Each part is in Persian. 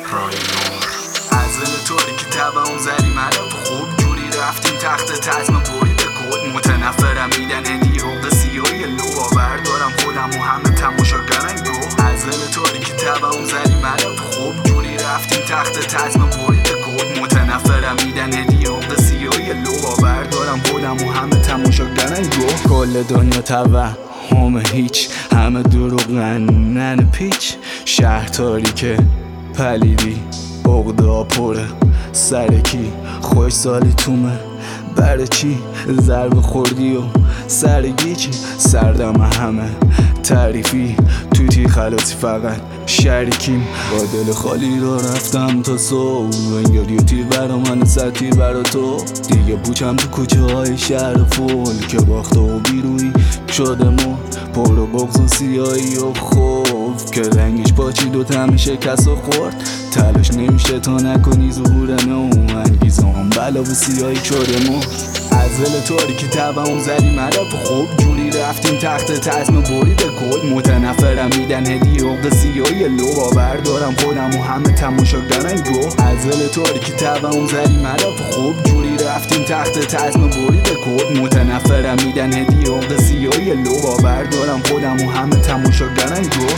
رای نور از دل طوری که تبعون زدیم هدف خوب جوری رفتیم تخت تزم برید کل متنفرم میدن هدیه حقوق سیاهی لو بردارم خودم و همه تماشاگرن گو از دل طوری که تبعون زدیم هدف خوب جوری رفتیم تخت تزم برید کل متنفرم میدن هدیه حقوق سیاهی لو بردارم خودم و همه تماشاگرن گو کل دنیا توهم هیچ همه دروغن نن پیچ شهر تاریکه پلیدی عقدا پره سرکی خوش سالی تومه برای چی ضرب خوردی و سرگیچی سردم همه تعریفی توتی خلاصی فقط شریکیم با دل خالی را رفتم تا صبح انگاری و تیر برا من تیر برا تو دیگه پوچم تو کوچه های شهر فول که باخته و بیروی شده مرد پر و بغض و سیاهی و خوف که رنگش پاچید و طعم شکست و خورد تلاش نمیشه تا نکنی ظهور نو انگیزه هم بلا و سیاهی شده مرد از دل طوری که تبعون زدیم هدف خوب جوری رفتیم تخت تزم برید کل متنفرم میدن هدیه حقوق سیاهی لو بردارم خودم و همه تماشاگرن گو از دل طوری که تبعون زدیم هدف خوب جوری رفتیم تخت تزم برید کل متنفرم میدن هدیه حقوق سیاهی لو بردارم خودم و همه تماشاگرن گو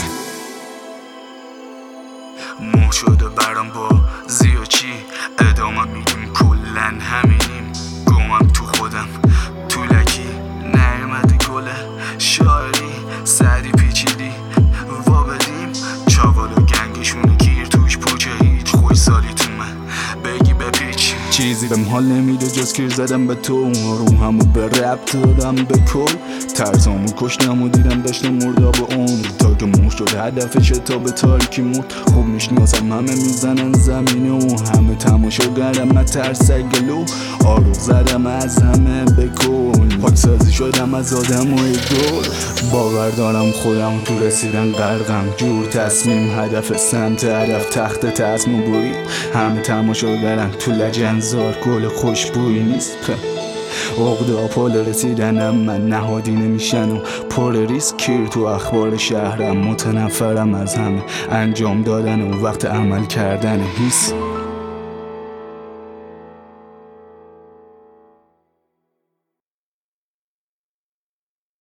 مو شده برام با زیو چی ادامه میدیم کلن همینیم گمم تو خودم طولکی نیومده گله شاعری سعدی پیچیدی وابدیم چاقال و گنگشونه گیر توش پوچه هیچ خوش سالی تو من بگی بپیچ چیزی بهم حال نمیده جز کیر زدم به تو روم همو به رب دادم به کل ترسامو کشتم و دیدم داشتم مردا به عمر تا که مو شد هدفشه تا به تاریکی مرد خوب میشناسم همه میزنن زمینه و همه تماشاگرم من ترسک گلو آروغ زدم از همه به کل پاکسازی شدم از آدم و ایدول باور دارم خودم تو رسیدن غرقم جور تصمیم هدف سمت هدف تخت تصمیم برید همه تماشاگرم تو لجنزار گل خوشبویی نیست عقده پل رسیدنم من نهادی نمیشن و پر ریسک کیر تو اخبار شهرم متنفرم از همه انجام دادن و وقت عمل کردن هیست